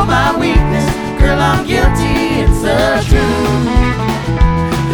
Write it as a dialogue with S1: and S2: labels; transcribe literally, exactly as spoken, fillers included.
S1: my weakness. Girl, I'm guilty, it's the truth.